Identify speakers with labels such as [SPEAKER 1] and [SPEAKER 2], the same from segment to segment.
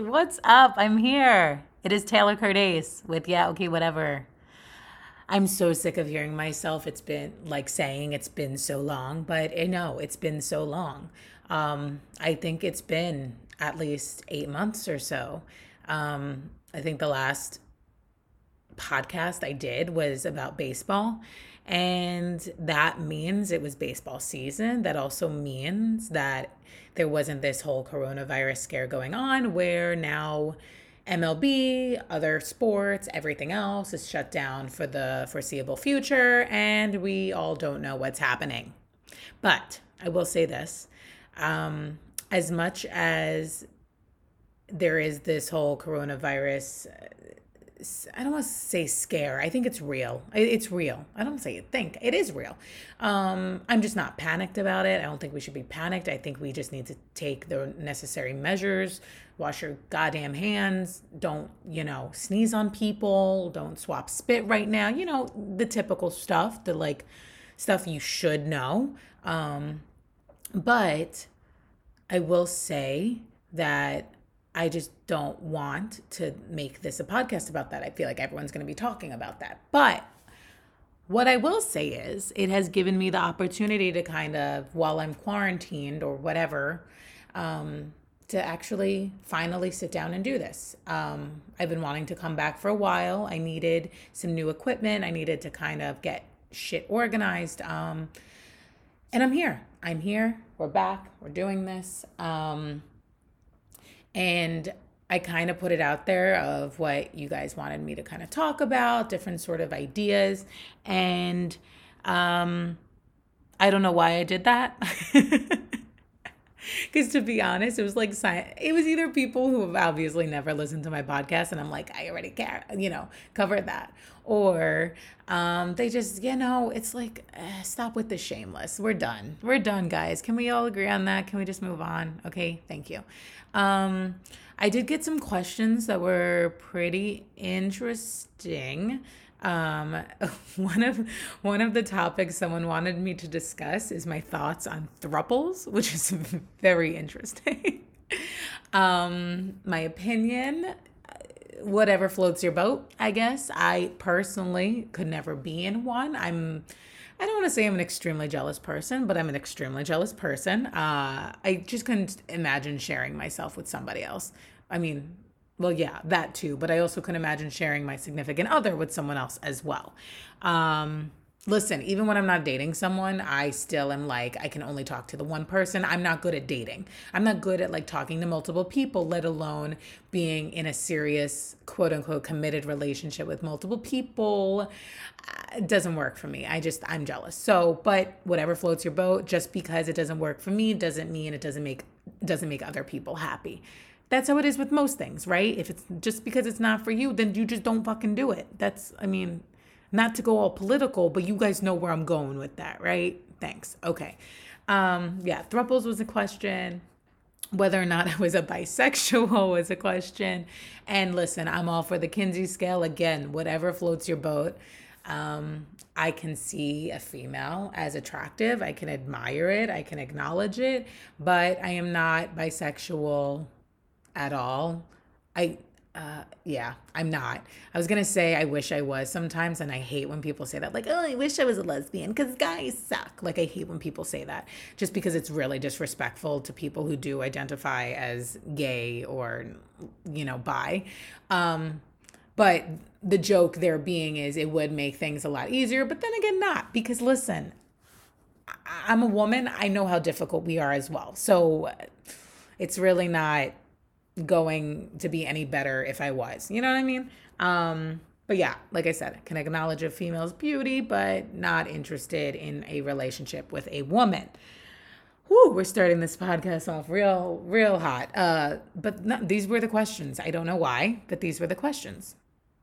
[SPEAKER 1] What's up? I'm here. It is Taylor Cordace with Yeah, okay, whatever. I'm so sick of hearing myself. It's been like saying it's been so long, but I know it's been so long. I think it's been at least 8 months or so. I think the last podcast I did was about baseball. And that means it was baseball season. That also means that there wasn't this whole coronavirus scare going on where now MLB, other sports, everything else is shut down for the foreseeable future. And we all don't know what's happening. But I will say this as much as there is this whole coronavirus, I don't want to say scare. I think it's real. It's real. I don't say think. It is real. I'm just not panicked about it. I don't think we should be panicked. I think we just need to take the necessary measures. Wash your goddamn hands. Don't, sneeze on people. Don't swap spit right now. The typical stuff, the like stuff you should know. But I will say that I just don't want to make this a podcast about that. I feel like everyone's going to be talking about that. But what I will say is it has given me the opportunity to kind of, while I'm quarantined or whatever, to actually finally sit down and do this. I've been wanting to come back for a while. I needed some new equipment. I needed to kind of get shit organized. And I'm here. I'm here. We're back. We're doing this. And I kind of put it out there of what you guys wanted me to kind of talk about, different sort of ideas. And I don't know why I did that. Because to be honest, it was like, it was either people who have obviously never listened to my podcast and I'm like, I already care, covered that. Or they just, it's like, stop with the shameless. We're done. We're done, guys. Can we all agree on that? Can we just move on? Okay, thank you. I did get some questions that were pretty interesting. One of the topics someone wanted me to discuss is my thoughts on thruples, which is very interesting. My opinion, whatever floats your boat, I guess. I personally could never be in one. I don't want to say I'm an extremely jealous person, but I'm an extremely jealous person. I just couldn't imagine sharing myself with somebody else. I mean, well, yeah, that too. But I also couldn't imagine sharing my significant other with someone else as well. Listen, even when I'm not dating someone, I still am like, I can only talk to the one person. I'm not good at dating. I'm not good at like talking to multiple people, let alone being in a serious, quote unquote, committed relationship with multiple people. It doesn't work for me. I'm jealous. So, but whatever floats your boat, just because it doesn't work for me doesn't mean it doesn't make other people happy. That's how it is with most things, right? If it's just because it's not for you, then you just don't fucking do it. Not to go all political, but you guys know where I'm going with that, right? Thanks. Okay. Yeah, thruples was a question. Whether or not I was a bisexual was a question. And listen, I'm all for the Kinsey scale. Again, whatever floats your boat. I can see a female as attractive. I can admire it. I can acknowledge it. But I am not bisexual at all. I'm not. I was going to say I wish I was sometimes, and I hate when people say that. Like, oh, I wish I was a lesbian because guys suck. Like, I hate when people say that just because it's really disrespectful to people who do identify as gay or, bi. But the joke there being is it would make things a lot easier, but then again, not. Because listen, I'm a woman. I know how difficult we are as well. So it's really not going to be any better if I was, you know what I mean? But yeah, like I said, I can acknowledge a female's beauty, but not interested in a relationship with a woman. Whew, we're starting this podcast off real hot. But no, these were the questions. I don't know why, but these were the questions.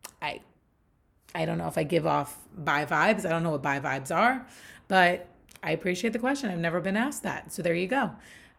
[SPEAKER 1] I don't know if I give off bi vibes. I don't know what bi vibes are, but I appreciate the question. I've never been asked that. So there you go.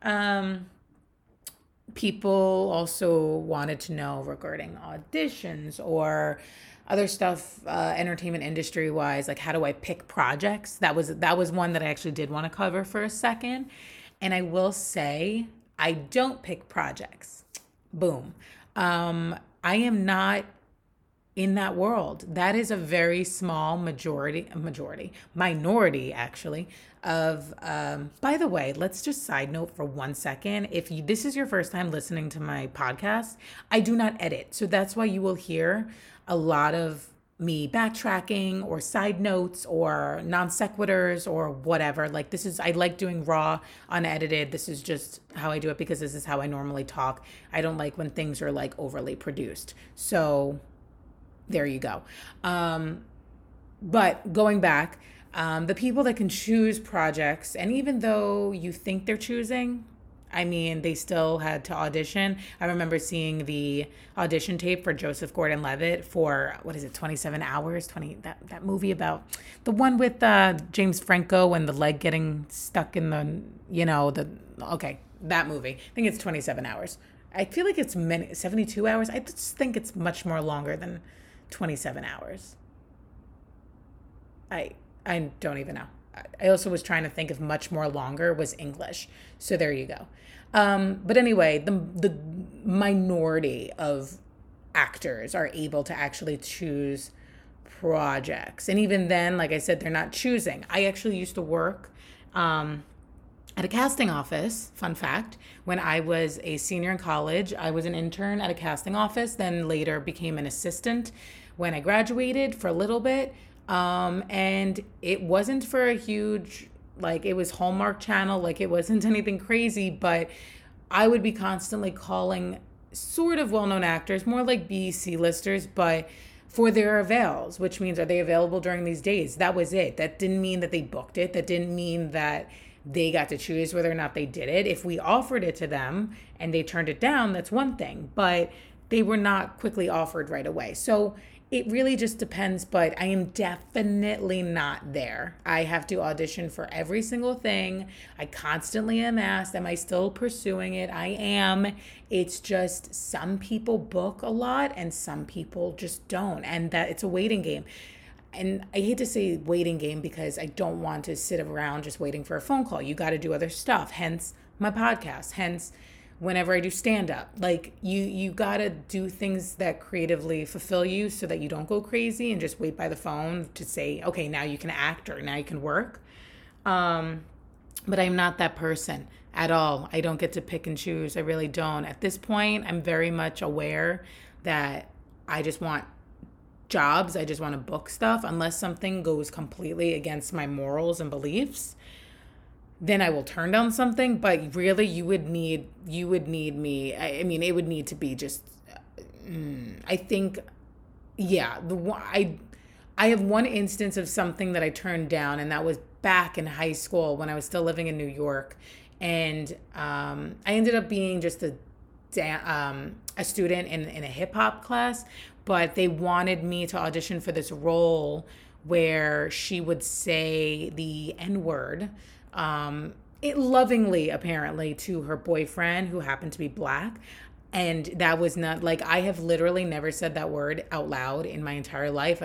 [SPEAKER 1] People also wanted to know regarding auditions or other stuff, entertainment industry wise, like how do I pick projects? That was one that I actually did want to cover for a second. And I will say I don't pick projects. Boom. I am not in that world. That is a very small minority actually of, by the way, let's just side note for 1 second. If this is your first time listening to my podcast, I do not edit. So that's why you will hear a lot of me backtracking or side notes or non sequiturs or whatever. Like I like doing raw, unedited. This is just how I do it because this is how I normally talk. I don't like when things are like overly produced. So there you go. But going back, the people that can choose projects, and even though you think they're choosing, I mean, they still had to audition. I remember seeing the audition tape for Joseph Gordon-Levitt for, what is it, 27 Hours? That movie about the one with James Franco and the leg getting stuck in that movie. I think it's 27 Hours. I feel like it's 72 hours. I just think it's much more longer than 27 hours. I don't even know. I also was trying to think if much more longer was English. So there you go. But anyway, the minority of actors are able to actually choose projects. And even then, like I said, they're not choosing. I actually used to work at a casting office, fun fact, when I was a senior in college. I was an intern at a casting office, then later became an assistant when I graduated for a little bit. And it wasn't for a huge, like, it was Hallmark Channel, like it wasn't anything crazy, but I would be constantly calling sort of well-known actors, more like B, C-listers, but for their avails, which means, are they available during these days? That was it. That didn't mean that they booked it. That didn't mean that they got to choose whether or not they did it. If we offered it to them and they turned it down, that's one thing, but they were not quickly offered right away. So it really just depends, but I am definitely not there. I have to audition for every single thing. I constantly am asked, am I still pursuing it? I am. It's just some people book a lot and some people just don't. And that it's a waiting game. And I hate to say waiting game because I don't want to sit around just waiting for a phone call. You got to do other stuff, hence my podcast, hence whenever I do stand up. Like you got to do things that creatively fulfill you so that you don't go crazy and just wait by the phone to say, okay, now you can act or now you can work. But I'm not that person at all. I don't get to pick and choose. I really don't. At this point, I'm very much aware that I just want jobs. I just want to book stuff unless something goes completely against my morals and beliefs. Then I will turn down something, but really you would need me. I mean, it would need to be just, I think, yeah, I have one instance of something that I turned down, and that was back in high school when I was still living in New York. And I ended up being just a student in a hip hop class, but they wanted me to audition for this role where she would say the N-word, it lovingly, apparently, to her boyfriend who happened to be black. And that was not, like, I have literally never said that word out loud in my entire life.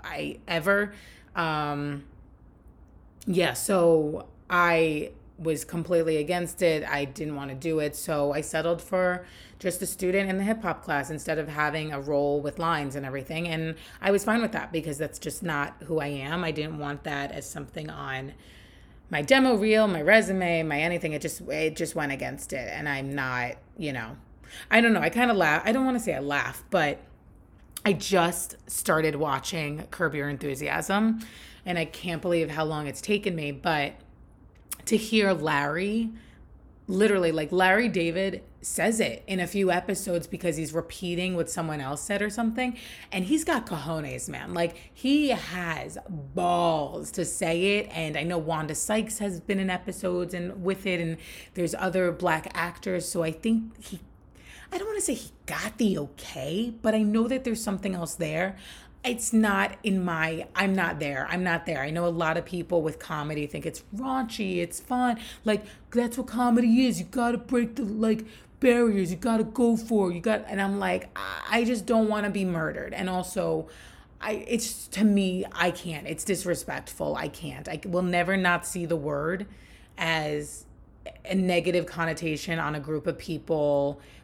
[SPEAKER 1] So I was completely against it. I didn't want to do it. So I settled for just a student in the hip hop class instead of having a role with lines and everything. And I was fine with that because that's just not who I am. I didn't want that as something on my demo reel, my resume, my anything. It just went against it. And I'm not, I don't know. I kind of laugh. I don't want to say I laugh, but I just started watching Curb Your Enthusiasm, and I can't believe how long it's taken me. But to hear Larry, literally, like, Larry David says it in a few episodes because he's repeating what someone else said or something. And he's got cojones, man. Like, he has balls to say it. And I know Wanda Sykes has been in episodes and with it, and there's other black actors. So I think I don't want to say he got the okay, but I know that there's something else there. It's not I'm not there. I know a lot of people with comedy think it's raunchy, it's fun. Like, that's what comedy is. You got to break the, barriers. You got to go for it. And I'm like, I just don't want to be murdered. And also, it's, to me, I can't. It's disrespectful. I can't. I will never not see the word as a negative connotation on a group of people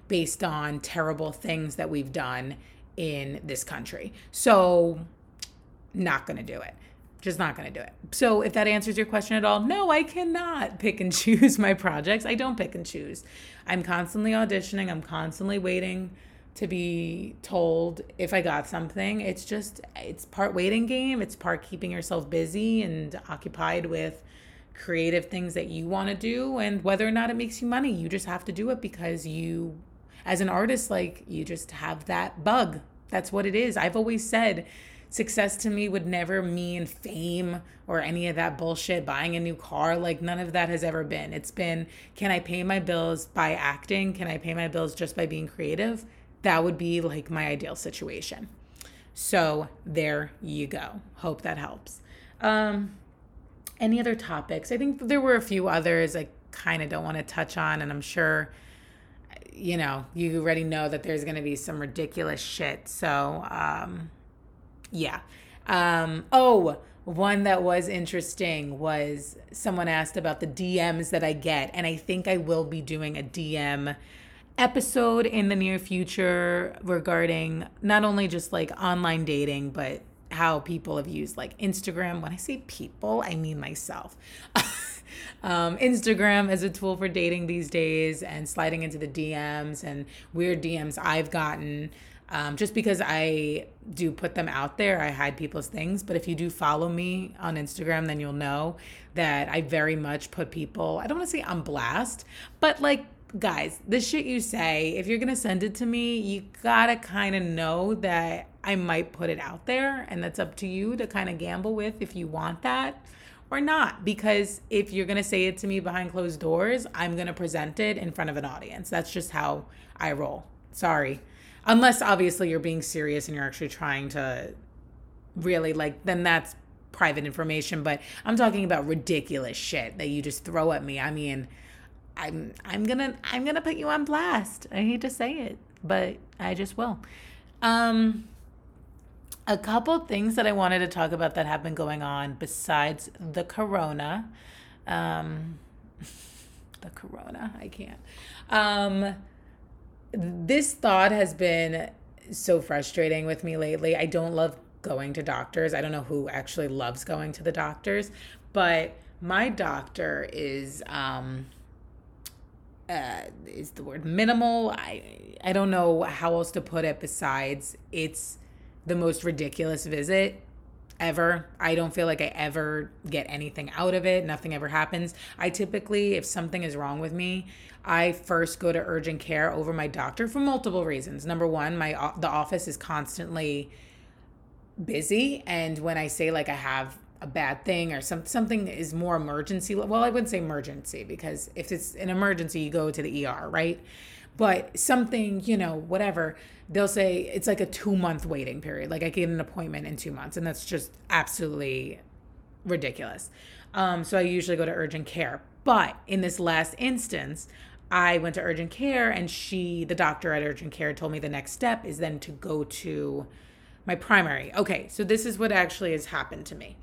[SPEAKER 1] based on terrible things that we've done in this country. So not going to do it. Just not going to do it. So if that answers your question at all, no, I cannot pick and choose my projects. I don't pick and choose. I'm constantly auditioning. I'm constantly waiting to be told if I got something. It's part waiting game. It's part keeping yourself busy and occupied with creative things that you want to do. And whether or not it makes you money, you just have to do it because you, as an artist, like, you just have that bug. That's what it is. I've always said success to me would never mean fame or any of that bullshit, buying a new car. Like, none of that has ever been. It's been, can I pay my bills by acting? Can I pay my bills just by being creative? That would be like my ideal situation. So there you go. Hope that helps. Any other topics? I think there were a few others I kind of don't want to touch on, and I'm sure, you already know that there's going to be some ridiculous shit. So, yeah. One that was interesting was someone asked about the DMs that I get, and I think I will be doing a DM episode in the near future regarding not only just like online dating, but how people have used like Instagram. When I say people, I mean myself. Instagram as a tool for dating these days, and sliding into the DMs and weird DMs I've gotten. Just because I do put them out there, I hide people's things. But if you do follow me on Instagram, then you'll know that I very much put people, I don't want to say on blast, but like, guys, the shit you say, if you're going to send it to me, you got to kind of know that I might put it out there, and that's up to you to kind of gamble with if you want that or not. Because if you're going to say it to me behind closed doors, I'm going to present it in front of an audience. That's just how I roll. Sorry. Unless obviously you're being serious and you're actually trying to really then that's private information. But I'm talking about ridiculous shit that you just throw at me. I mean, I'm gonna put you on blast. I hate to say it, but I just will. A couple things that I wanted to talk about that have been going on besides the corona. The corona, I can't. This thought has been so frustrating with me lately. I don't love going to doctors. I don't know who actually loves going to the doctors, but my doctor is the word minimal. I don't know how else to put it besides it's the most ridiculous visit ever. I don't feel like I ever get anything out of it. Nothing ever happens. I typically, if something is wrong with me, I first go to urgent care over my doctor for multiple reasons. Number one, the office is constantly busy, and when I say like I have a bad thing or something is more emergency, well, I wouldn't say emergency, because if it's an emergency, you go to the ER, right? But something, whatever, they'll say it's like a 2-month waiting period. Like I get an appointment in 2 months, and that's just absolutely ridiculous. So I usually go to urgent care. But in this last instance, I went to urgent care, and the doctor at urgent care told me the next step is then to go to my primary. Okay, so this is what actually has happened to me.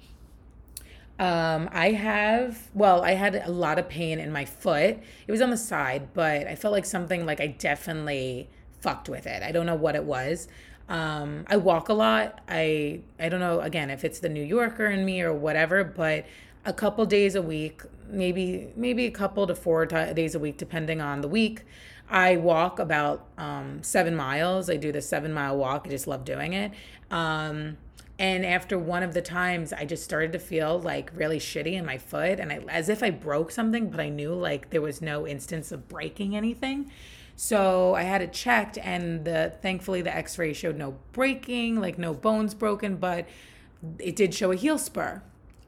[SPEAKER 1] I had a lot of pain in my foot. It was on the side, but I felt like something, like I definitely fucked with it. I don't know what it was. I walk a lot. I don't know, again, if it's the New Yorker in me or whatever, but a couple days a week, maybe a couple to 4 days a week, depending on the week, I walk about 7 miles. I do the 7-mile walk. I just love doing it. And after one of the times, I just started to feel like really shitty in my foot, and as if I broke something, but I knew like there was no instance of breaking anything. So I had it checked, and thankfully the x-ray showed no breaking, like no bones broken, but it did show a heel spur.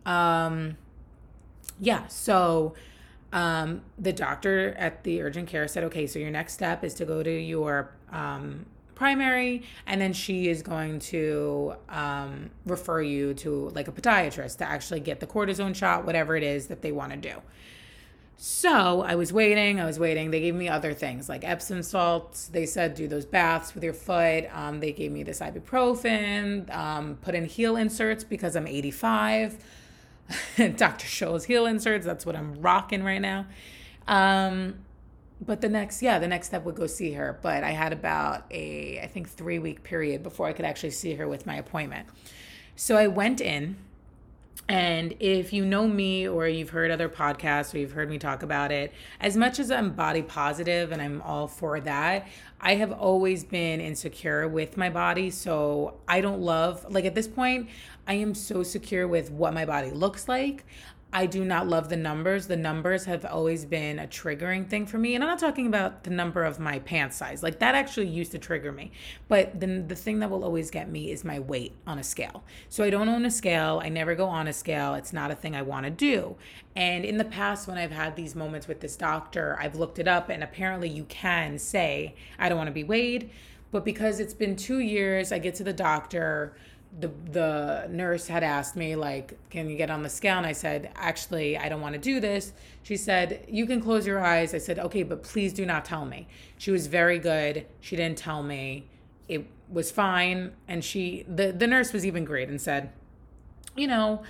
[SPEAKER 1] So the doctor at the urgent care said, okay, so your next step is to go to your primary, and then she is going to refer you to like a podiatrist to actually get the cortisone shot, whatever it is that they want to do. So I was waiting. They gave me other things like Epsom salts. They said do those baths with your foot. They gave me this ibuprofen, put in heel inserts because I'm 85. Dr. Scholl's heel inserts. That's what I'm rocking right now. but the next step would go see her. But I had about I think 3 week period before I could actually see her with my appointment. So I went in, and if you know me or you've heard other podcasts or you've heard me talk about it, as much as I'm body positive and I'm all for that, I have always been insecure with my body. So I don't love, like at this point, I am so secure with what my body looks like. I do not love the numbers. The numbers have always been a triggering thing for me. And I'm not talking about the number of my pant size. Like that actually used to trigger me. But then the thing that will always get me is my weight on a scale. So I don't own a scale. I never go on a scale. It's not a thing I want to do. And in the past, when I've had these moments with this doctor, I've looked it up and apparently you can say, I don't want to be weighed. But because it's been 2 years, I get to the doctor. The nurse had asked me, like, can you get on the scale? And I said, actually, I don't want to do this. She said, you can close your eyes. I said, okay, but please do not tell me. She was very good. She didn't tell me. It was fine. And the nurse was even great and said, you know,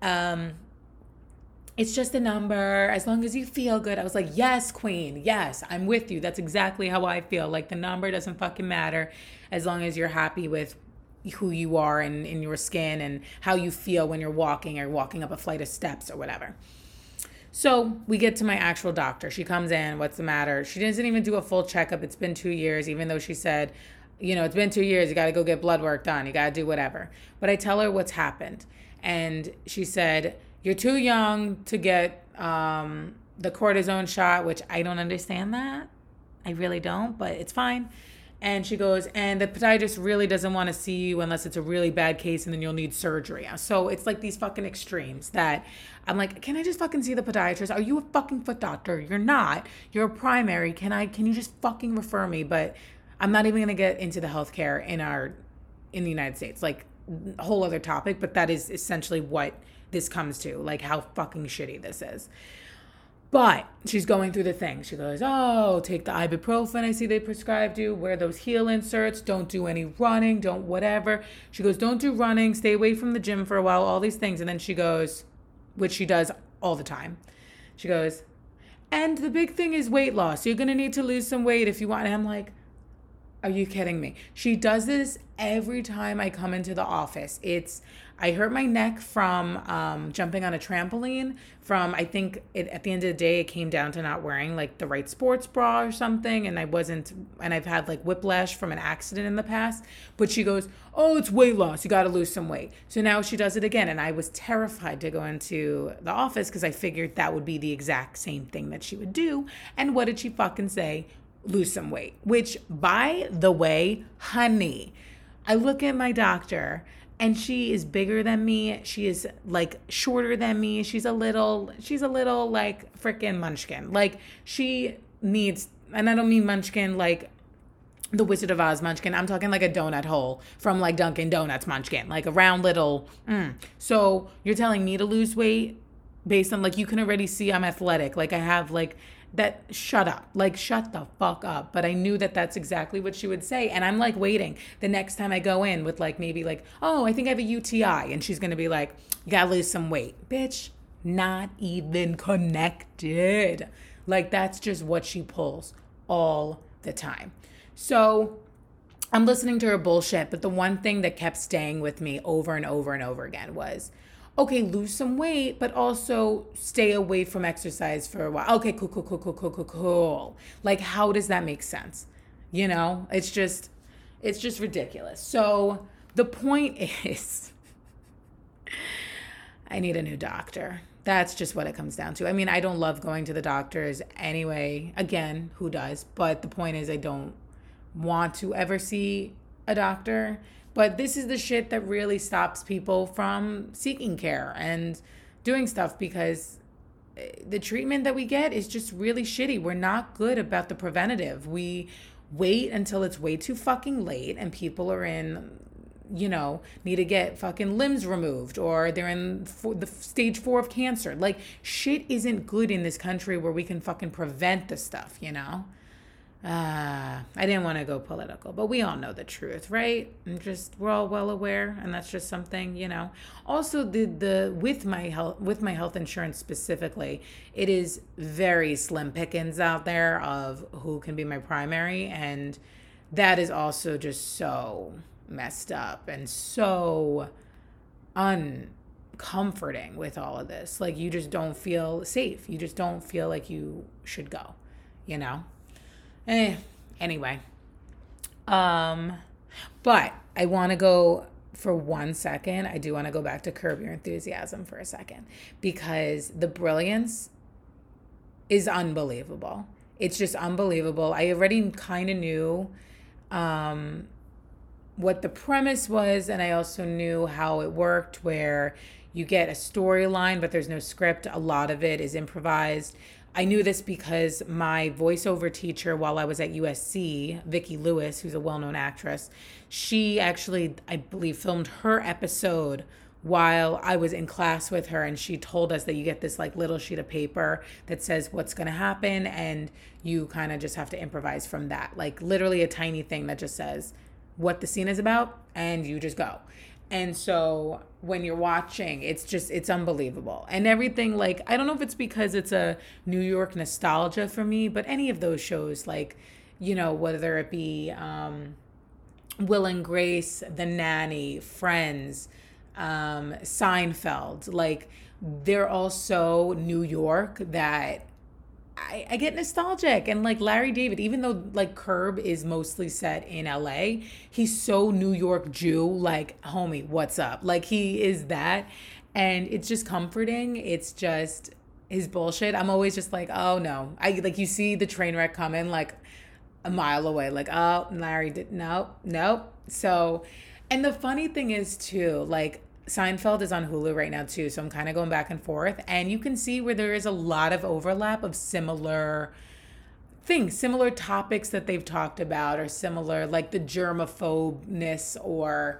[SPEAKER 1] it's just a number as long as you feel good. I was like, yes, queen. Yes, I'm with you. That's exactly how I feel. Like the number doesn't fucking matter as long as you're happy with who you are and in your skin and how you feel when you're walking or walking up a flight of steps or whatever. So we get to my actual doctor. She comes in. What's the matter? She doesn't even do a full checkup. It's been 2 years, even though she said, you know, it's been 2 years. You got to go get blood work done. You got to do whatever. But I tell her what's happened. And she said, you're too young to get the cortisone shot, which I don't understand that. I really don't, but it's fine. And she goes, and the podiatrist really doesn't want to see you unless it's a really bad case and then you'll need surgery. So it's like these fucking extremes that I'm like, can I just fucking see the podiatrist? Are you a fucking foot doctor? You're not. You're a primary. Can you just fucking refer me? But I'm not even going to get into the healthcare in the United States. Like a whole other topic, but that is essentially what this comes to, like how fucking shitty this is. But she's going through the thing. She goes, oh, take the ibuprofen I see they prescribed you. Wear those heel inserts. Don't do any running. Don't whatever. She goes, don't do running. Stay away from the gym for a while. All these things. And then she goes, which she does all the time. She goes, and the big thing is weight loss. You're going to need to lose some weight if you want. And I'm like, are you kidding me? She does this every time I come into the office. I hurt my neck from jumping on a trampoline. At the end of the day, it came down to not wearing like the right sports bra or something. And I've had like whiplash from an accident in the past. But she goes, oh, it's weight loss. You got to lose some weight. So now she does it again. And I was terrified to go into the office because I figured that would be the exact same thing that she would do. And what did she fucking say? Lose some weight. Which, by the way, honey, I look at my doctor and she is bigger than me. She is like shorter than me. She's a little like freaking munchkin. Like she needs, and I don't mean munchkin like the Wizard of Oz munchkin. I'm talking like a donut hole from like Dunkin' Donuts munchkin, like a round little. So you're telling me to lose weight based on like, you can already see I'm athletic. Like I have like that, shut up, like shut the fuck up. But I knew that that's exactly what she would say. And I'm like waiting the next time I go in with like, maybe like, oh, I think I have a UTI. And she's going to be like, you got to lose some weight. Bitch, not even connected. Like that's just what she pulls all the time. So I'm listening to her bullshit. But the one thing that kept staying with me over and over and over again was, okay, lose some weight, but also stay away from exercise for a while. Okay, cool. Like, how does that make sense? You know, it's just ridiculous. So the point is, I need a new doctor. That's just what it comes down to. I mean, I don't love going to the doctors anyway. Again, who does? But the point is, I don't want to ever see a doctor. But this is the shit that really stops people from seeking care and doing stuff, because the treatment that we get is just really shitty. We're not good about the preventative. We wait until it's way too fucking late and people are need to get fucking limbs removed, or they're in the stage 4 of cancer. Like shit isn't good in this country where we can fucking prevent the stuff, I didn't want to go political, but we all know the truth, right? We're all well aware, and that's just something, Also, the with my health insurance specifically, it is very slim pickings out there of who can be my primary, and that is also just so messed up and so uncomforting with all of this. Like, you just don't feel safe. You just don't feel like you should go, you know? Anyway. But I want to go for 1 second. I do want to go back to Curb Your Enthusiasm for a second, because the brilliance is unbelievable. It's just unbelievable. I already kind of knew what the premise was, and I also knew how it worked, where you get a storyline, but there's no script. A lot of it is improvised. I knew this because my voiceover teacher while I was at USC, Vicki Lewis, who's a well-known actress, she actually, I believe, filmed her episode while I was in class with her, and she told us that you get this like little sheet of paper that says what's going to happen, and you kind of just have to improvise from that. Like, literally a tiny thing that just says what the scene is about, and you just go. And so when you're watching, it's unbelievable. And everything, like, I don't know if it's because it's a New York nostalgia for me, but any of those shows, like, whether it be Will and Grace, The Nanny, Friends, Seinfeld, like, they're all so New York that I get nostalgic. And like Larry David, even though like Curb is mostly set in LA, he's so New York Jew, like, homie, what's up? Like, he is that. And it's just comforting. It's just his bullshit. I'm always just like, oh no. You see the train wreck coming like a mile away. Like, oh, Larry did, nope. So, and the funny thing is too, like, Seinfeld is on Hulu right now too, so I'm kind of going back and forth, and you can see where there is a lot of overlap of similar things, similar topics that they've talked about, or similar, like the germaphobeness, or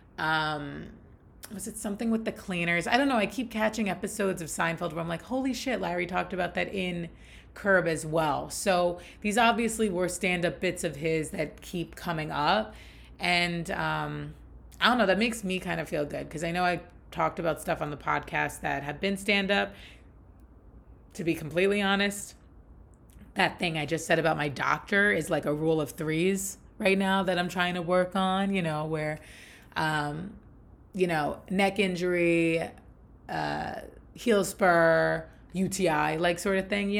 [SPEAKER 1] was it something with the cleaners? I don't know. I keep catching episodes of Seinfeld where I'm like, holy shit, Larry talked about that in Curb as well. So these obviously were stand-up bits of his that keep coming up, and I don't know, that makes me kind of feel good, because I know I talked about stuff on the podcast that have been stand-up. To be completely honest, that thing I just said about my doctor is like a rule of threes right now that I'm trying to work on, where, neck injury, heel spur, UTI, like, sort of thing,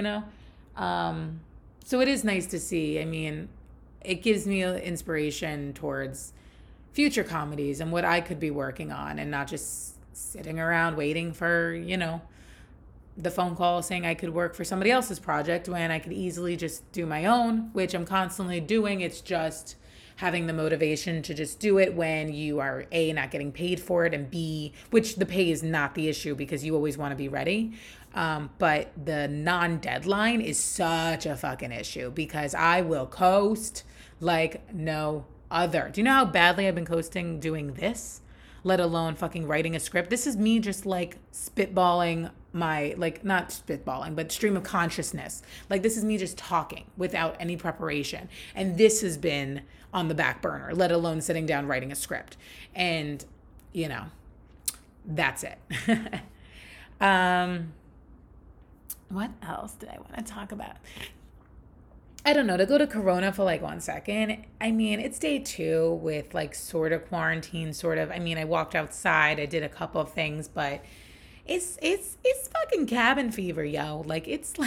[SPEAKER 1] So it is nice to see. I mean, it gives me inspiration towards future comedies and what I could be working on, and not just sitting around waiting for, the phone call saying I could work for somebody else's project when I could easily just do my own, which I'm constantly doing. It's just having the motivation to just do it when you are A, not getting paid for it, and B, which the pay is not the issue because you always want to be ready. But the non-deadline is such a fucking issue, because I will coast like no other. Do you know how badly I've been coasting doing this, let alone fucking writing a script? This is me just like spitballing my, like, not spitballing, but stream of consciousness. Like, this is me just talking without any preparation. And this has been on the back burner, let alone sitting down writing a script. And, that's it. What else did I want to talk about? I don't know, to go to Corona for like 1 second. I mean, it's day 2 with like sort of quarantine, sort of. I mean, I walked outside, I did a couple of things, but it's fucking cabin fever, yo. Like, it's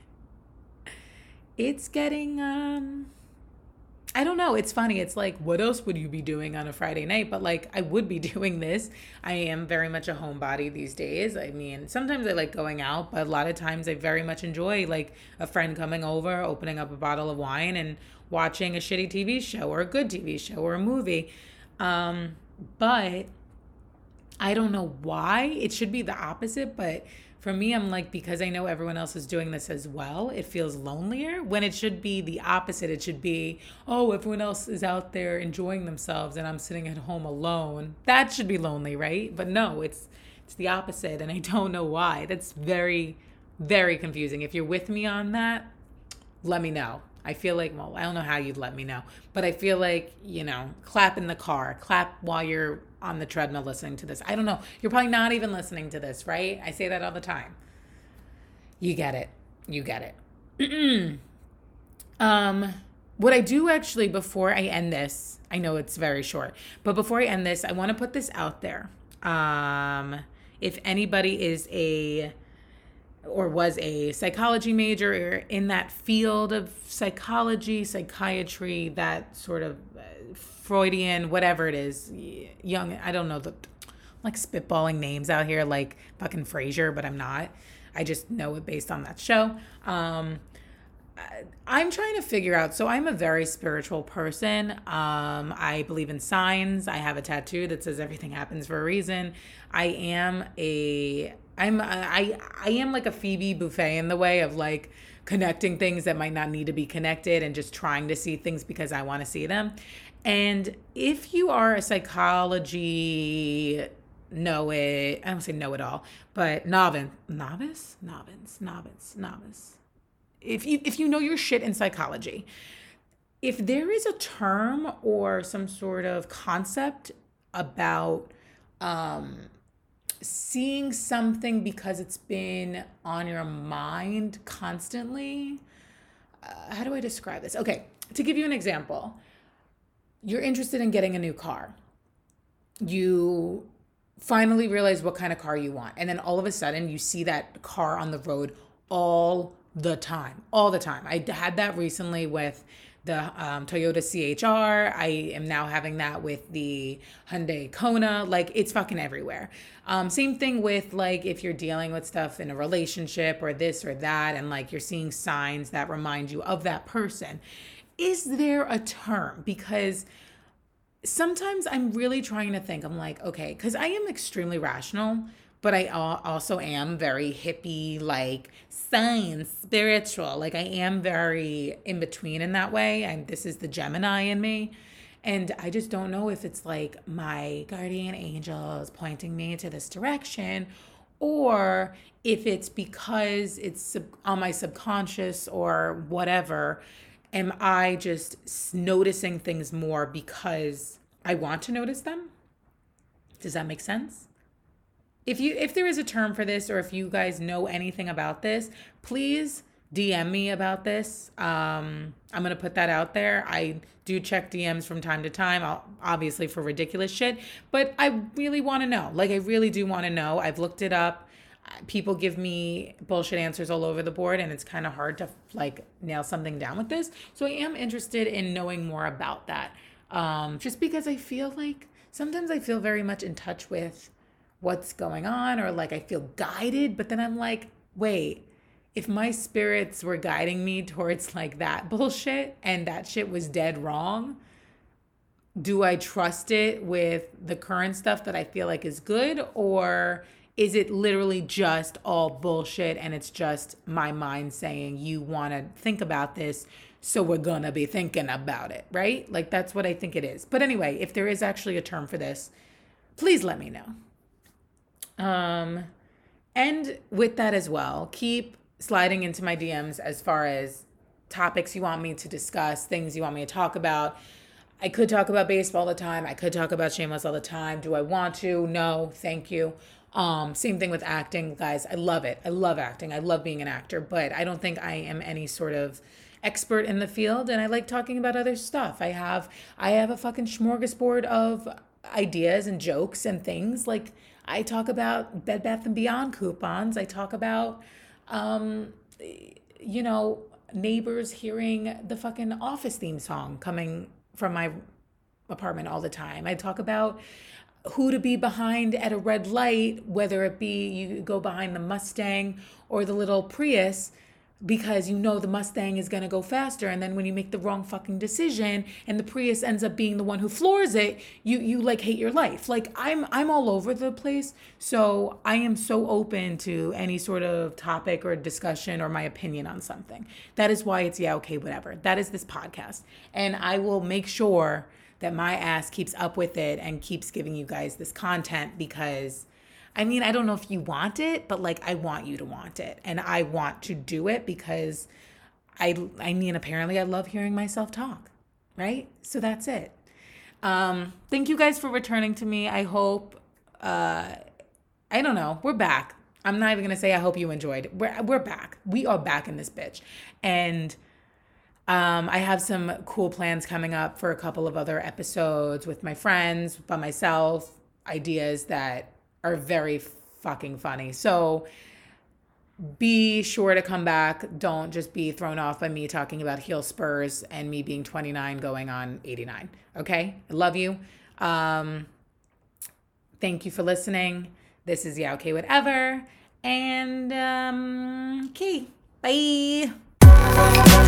[SPEAKER 1] getting, I don't know. It's funny. It's like, what else would you be doing on a Friday night? But like, I would be doing this. I am very much a homebody these days. I mean, sometimes I like going out, but a lot of times I very much enjoy like a friend coming over, opening up a bottle of wine and watching a shitty TV show or a good TV show or a movie. But I don't know why. It should be the opposite, but for me, I'm like, because I know everyone else is doing this as well, it feels lonelier, when it should be the opposite. It should be, oh, everyone else is out there enjoying themselves and I'm sitting at home alone. That should be lonely, right? But no, it's the opposite, and I don't know why. That's very, very confusing. If you're with me on that, let me know. I feel like, well, I don't know how you'd let me know, but I feel like, clap in the car, clap while you're on the treadmill listening to this. I don't know. You're probably not even listening to this, right? I say that all the time. You get it. You get it. What I do actually before I end this, I know it's very short, but before I end this, I want to put this out there. If anybody was a psychology major or in that field of psychology, psychiatry, that sort of Freudian, whatever it is, young, I don't know, I'm like spitballing names out here like fucking Frasier, but I'm not. I just know it based on that show. I'm trying to figure out, so I'm a very spiritual person. I believe in signs. I have a tattoo that says everything happens for a reason. I am like a Phoebe Buffet in the way of like connecting things that might not need to be connected and just trying to see things because I want to see them. And if you are a psychology I don't say know it all, but novice. If you know your shit in psychology, if there is a term or some sort of concept about seeing something because it's been on your mind constantly, how do I describe this? Okay, to give you an example, you're interested in getting a new car. You finally realize what kind of car you want, and then all of a sudden you see that car on the road all the time. I had that recently with the Toyota CHR. I am now having that with the Hyundai Kona. Like, it's fucking everywhere. Same thing with like if you're dealing with stuff in a relationship or this or that, and like you're seeing signs that remind you of that person. Is there a term? Because sometimes I'm really trying to think. I'm like, okay, because I am extremely rational, but I also am very hippie, like science, spiritual. Like I am very in between in that way. And this is the Gemini in me. And I just don't know if it's like my guardian angels pointing me to this direction, or if it's because it's on my subconscious or whatever. Am I just noticing things more because I want to notice them? Does that make sense? If there is a term for this, or if you guys know anything about this, please DM me about this. I'm going to put that out there. I do check DMs from time to time, obviously for ridiculous shit, but I really want to know. Like, I really do want to know. I've looked it up. People give me bullshit answers all over the board, and it's kind of hard to like nail something down with this. So I am interested in knowing more about that. Just because I feel like sometimes I feel very much in touch with what's going on, or like I feel guided, but then I'm like, wait, if my spirits were guiding me towards like that bullshit and that shit was dead wrong, do I trust it with the current stuff that I feel like is good, or is it literally just all bullshit and it's just my mind saying you want to think about this, so we're going to be thinking about it, right? Like that's what I think it is. But anyway, if there is actually a term for this, please let me know. And with that as well, keep sliding into my DMs as far as topics you want me to discuss, things you want me to talk about. I could talk about baseball all the time. I could talk about Shameless all the time. Do I want to? No, thank you. Same thing with acting, guys. I love it. I love acting. I love being an actor, but I don't think I am any sort of expert in the field, and I like talking about other stuff. I have a fucking smorgasbord of ideas and jokes and things. Like, I talk about Bed Bath & Beyond coupons. I talk about, neighbors hearing the fucking Office theme song coming from my apartment all the time. I talk about who to be behind at a red light, whether it be you go behind the Mustang or the little Prius, because you know the Mustang is going to go faster, and then when you make the wrong fucking decision and the Prius ends up being the one who floors it, you like hate your life. Like I'm all over the place, so I am so open to any sort of topic or discussion or my opinion on something. That is why it's okay, whatever. That is this podcast, and I will make sure that my ass keeps up with it and keeps giving you guys this content, because I mean, I don't know if you want it, but like I want you to want it, and I want to do it because I mean, apparently I love hearing myself talk, right? So that's it. Thank you guys for returning to me. I hope, I don't know, we're back. I'm not even going to say I hope you enjoyed it. We're back. We are back in this bitch. And I have some cool plans coming up for a couple of other episodes with my friends, by myself, ideas that are very fucking funny. So be sure to come back. Don't just be thrown off by me talking about heel spurs and me being 29 going on 89. Okay? I love you. Thank you for listening. This is Yeah, Okay, Whatever. And, okay. Bye.